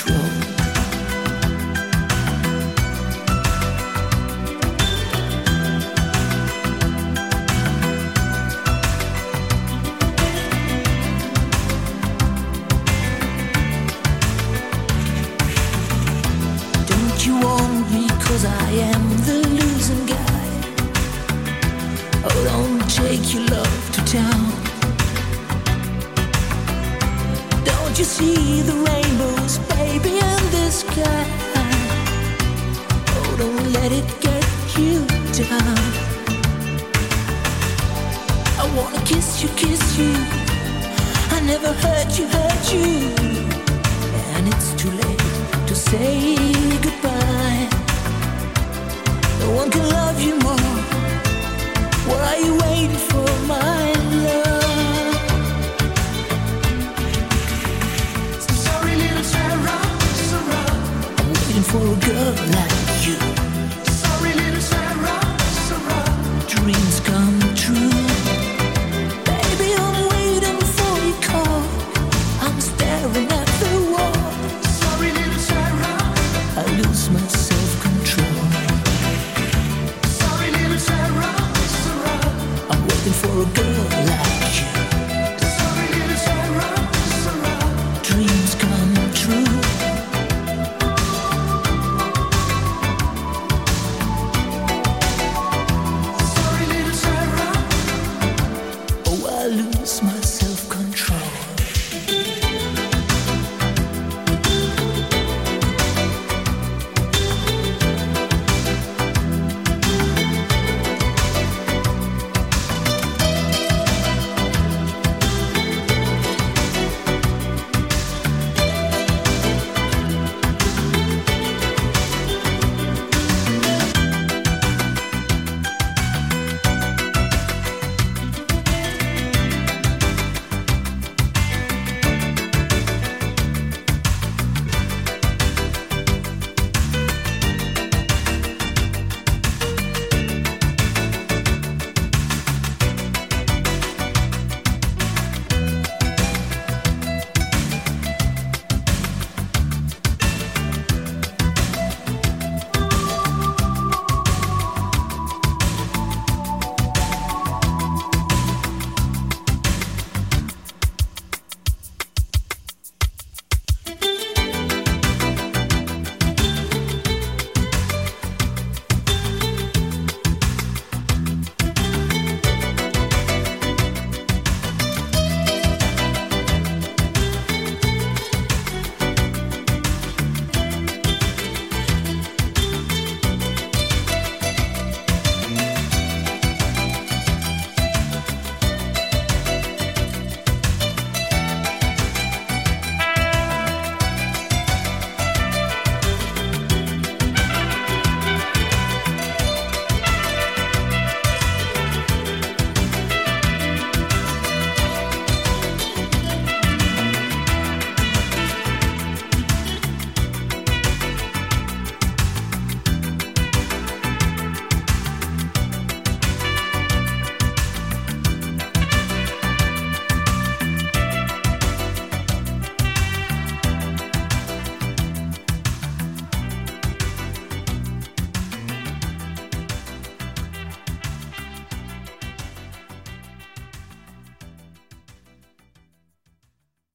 control. Don't you want me 'cause I am the losing guy? Oh, don't take your love to town. Don't you see the rainbows, baby, in the sky? Oh, don't let it get you down. I wanna kiss you. I never hurt you. And it's too late to say goodbye. No one can love you more. What are you waiting for, my love? So sorry, little Sarah. I'm waiting for a girl like you. Sorry, little Sarah. Dreams come true. Baby, I'm waiting for your call. I'm staring at the wall. Sorry, little Sarah. I lose myself.